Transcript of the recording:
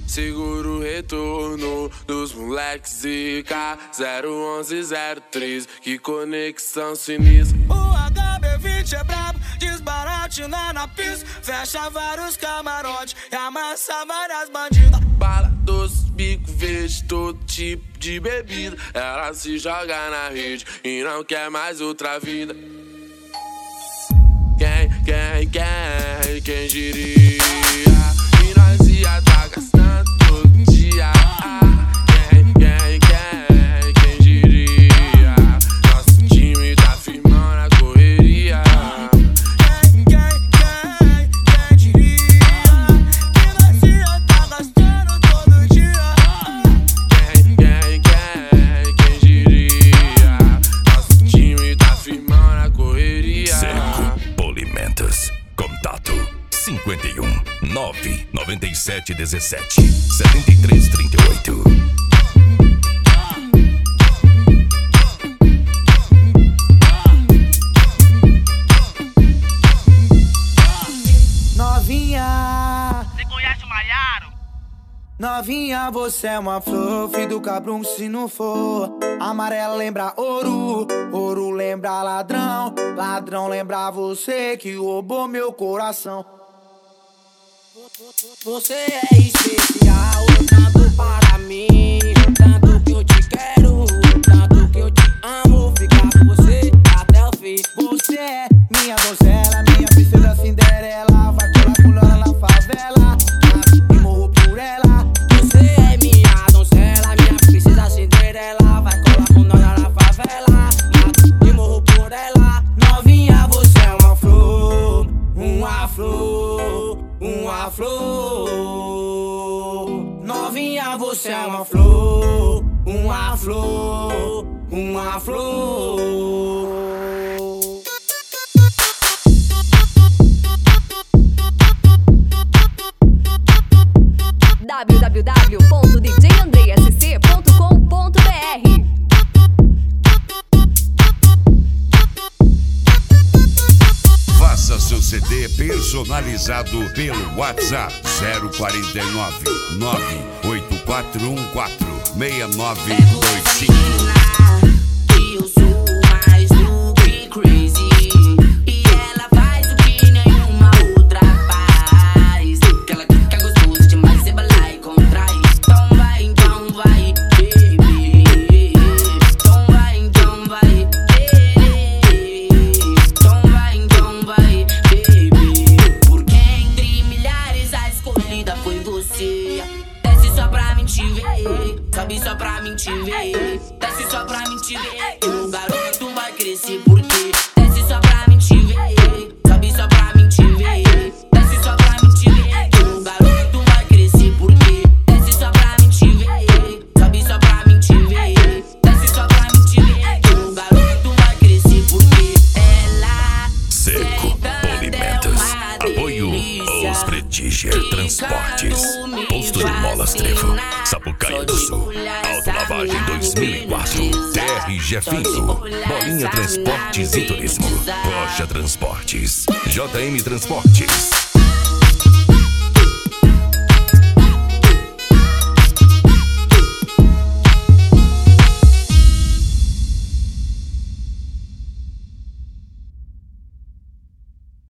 Segura o retorno dos moleques ZK 01103, que conexão sinistra. O HB20 é brabo, desbaratina na pista, fecha vários camarotes e amassa várias bandidas. Bala doce, bico verde, todo tipo de bebida. Ela se joga na rede e não quer mais outra vida. Quem diria? E nós ia tá gastando todo dia. Quem diria? Nosso time tá firmão na correria. Quem diria? E nós ia tá gastando todo dia. Quem diria? Nosso time tá firmão na correria. Seco Polimentos. Contato 51 997 17 73 38. Novinha, você conhece o Maiaro? novinha, você é uma flor, filho do cabrão se não for. Amarelo lembra ouro, ouro lembra ladrão, ladrão lembra você que roubou meu coração. Você é especial, tanto para mim, tanto que eu te quero, tanto que eu te amo, ficar com você até o fim. Você é minha donzela, minha princesa Cinderela, vai colar com ela na favela, e morro por ela. Você é minha donzela, minha princesa Cinderela, vai colar com ela na favela, e morro por ela. Novinha, você é uma flor, uma flor, uma flor. Novinha, você é uma flor, uma flor, uma flor. www.djandreasc.com.br. Faça seu CD personalizado pelo WhatsApp 049 98414 6925. Eu sou mais do que crazy, e ela faz o que nenhuma outra faz. Que ela fica gostosa demais, você vai lá e contrai. Então vai, baby. Então vai, Então vai, baby. Porque entre milhares a escolhida foi você. Desce só pra mim te ver, sobe só pra mim te ver, desce só pra mim te ver. O garoto vai crescer porque desce só pra mim te ver, sobe só pra mim te ver, desce só pra mim te ver. O garoto vai crescer porque desce só pra mim te ver, sobe só pra mim te ver, desce só pra mim te ver. O garoto vai crescer porque ela Seco Polimentos. Apoio aos Prestigier Transportes. Posto de Molas Trevo, Sapucaia do Sul. Autolavagem 2004. TRG Finto. Bolinha Transportes e Turismo. Rocha Transportes. JM Transportes.